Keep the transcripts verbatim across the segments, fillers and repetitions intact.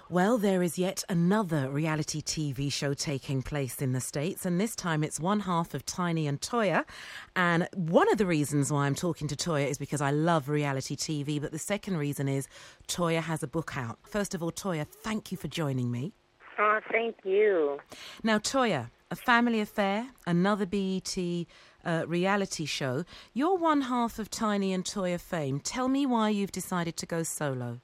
Well, there is yet another reality T V show taking place in the States, and this time it's one half of Tiny and Toya. And one of the reasons why I'm talking to Toya is because I love reality T V, but the second reason is Toya has a book out. First of all, Toya, thank you for joining me. Oh, thank you. Now, Toya, A Family Affair, another B E T uh, reality show. You're one half of Tiny and Toya fame. Tell me why you've decided to go solo.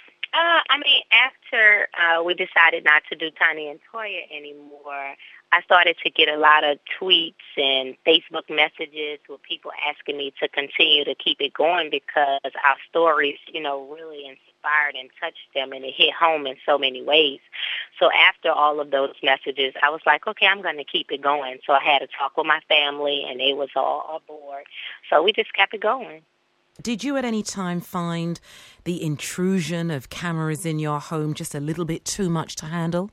Uh, I mean, after uh, we decided not to do Tiny and Toya anymore, I started to get a lot of tweets and Facebook messages with people asking me to continue to keep it going because our stories, you know, really inspired and touched them, and it hit home in so many ways. So after all of those messages, I was like, okay, I'm going to keep it going. So I had a talk with my family, and they was all aboard. So we just kept it going. Did you at any time find the intrusion of cameras in your home just a little bit too much to handle?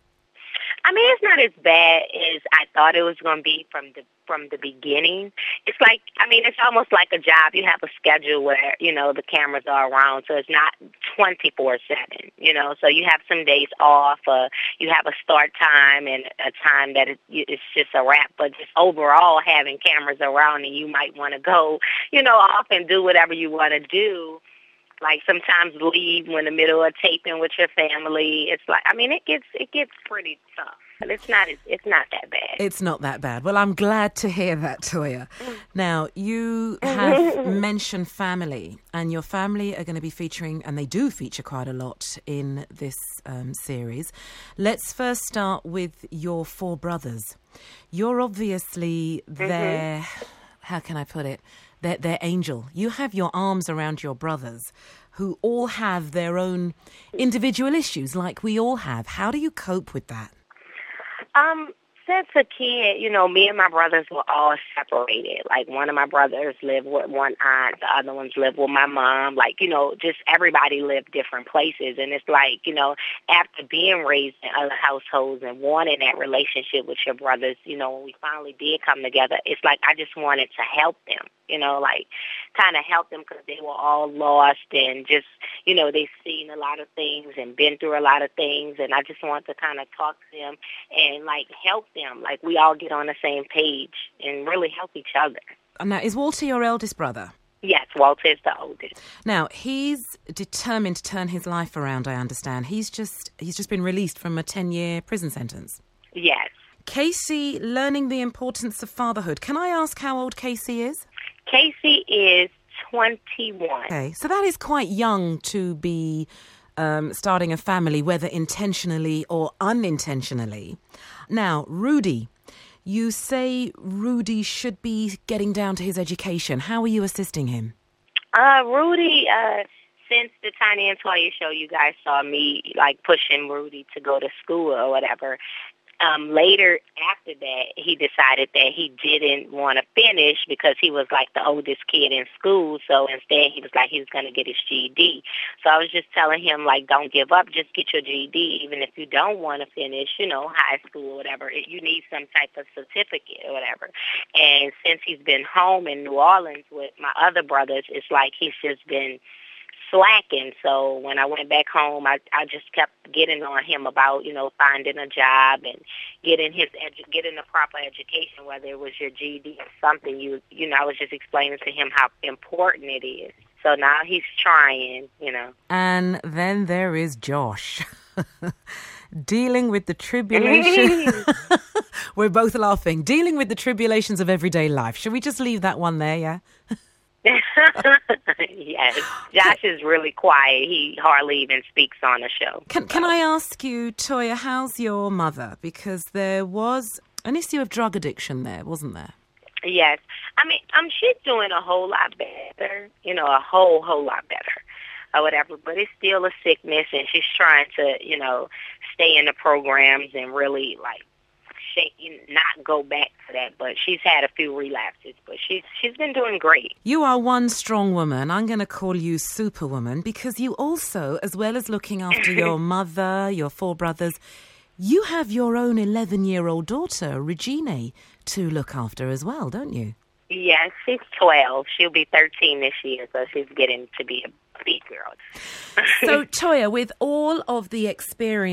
I mean, it's not as bad as I thought it was going to be from the from the beginning. It's like, I mean, it's almost like a job. You have a schedule where, you know, the cameras are around, so it's not twenty-four seven, you know. So you have some days off, uh, you have a start time and a time that it, it's just a wrap. But just overall having cameras around and you might want to go, you know, off and do whatever you want to do. Like sometimes leave in the middle of taping with your family. It's like, I mean, it gets it gets pretty tough, but it's not it's not that bad. It's not that bad. Well, I'm glad to hear that, Toya. Now, you have mentioned family, and your family are going to be featuring, and they do feature quite a lot in this um, series. Let's first start with your four brothers. You're obviously mm-hmm. their, how can I put it? They're, they're angel. You have your arms around your brothers who all have their own individual issues like we all have. How do you cope with that? Um, since a kid, you know, me and my brothers were all separated. Like one of my brothers lived with one aunt, the other ones lived with my mom. Like, you know, just everybody lived different places. And it's like, you know, after being raised in other households and wanting that relationship with your brothers, you know, when we finally did come together, it's like I just wanted to help them. You know, like kind of help them because they were all lost and just, you know, they've seen a lot of things and been through a lot of things. And I just want to kind of talk to them and, like, help them. Like, we all get on the same page and really help each other. Now, is Walter your eldest brother? Yes, Walter is the oldest. Now, he's determined to turn his life around, I understand. He's just he's just been released from a ten-year prison sentence. Yes. Casey, learning the importance of fatherhood. Can I ask how old Casey is? Casey is twenty-one. Okay, so that is quite young to be um, starting a family, whether intentionally or unintentionally. Now, Rudy, you say Rudy should be getting down to his education. How are you assisting him? Uh, Rudy, uh, since the Tiny and Toya show, you guys saw me, like, pushing Rudy to go to school or whatever. Um, later, after that, he decided that he didn't want to finish because he was like the oldest kid in school. So instead, he was like he was going to get his G E D. So I was just telling him, like, don't give up. Just get your G E D. Even if you don't want to finish, you know, high school or whatever, you need some type of certificate or whatever. And since he's been home in New Orleans with my other brothers, it's like he's just been slacking. So when I went back home, I, I just kept getting on him about, you know, finding a job and getting his edu- getting a proper education, whether it was your G E D or something. You you know, I was just explaining to him how important it is. So now he's trying, you know. And then there is Josh. Dealing with the tribulation. We're both laughing. Dealing with the tribulations of everyday life. Should we just leave that one there, yeah? Yes, Josh is really quiet. He hardly even speaks on the show. Can Can I ask you, Toya, how's your mother? Because there was an issue of drug addiction there, wasn't there? Yes. I mean, um, she's doing a whole lot better, you know, a whole, whole lot better or whatever, but it's still a sickness, and she's trying to, you know, stay in the programs and really, like, not go back to that, but she's had a few relapses, but she's she's been doing great. You are one strong woman. I'm going to call you Superwoman because you also, as well as looking after your mother, your four brothers, you have your own eleven-year-old daughter, Regina, to look after as well, don't you? Yes, she's twelve. She'll be thirteen this year, so she's getting to be a big girl. So, Toya, with all of the experience